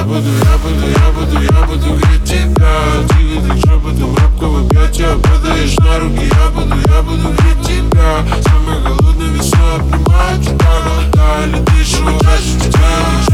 буду греть тебя. Тихо, ты шепотом, робко в объятия падаешь на руки. Я буду греть тебя. Самый голодный весной обнимаю тебя. Голодаю, дышу, раньше тебя.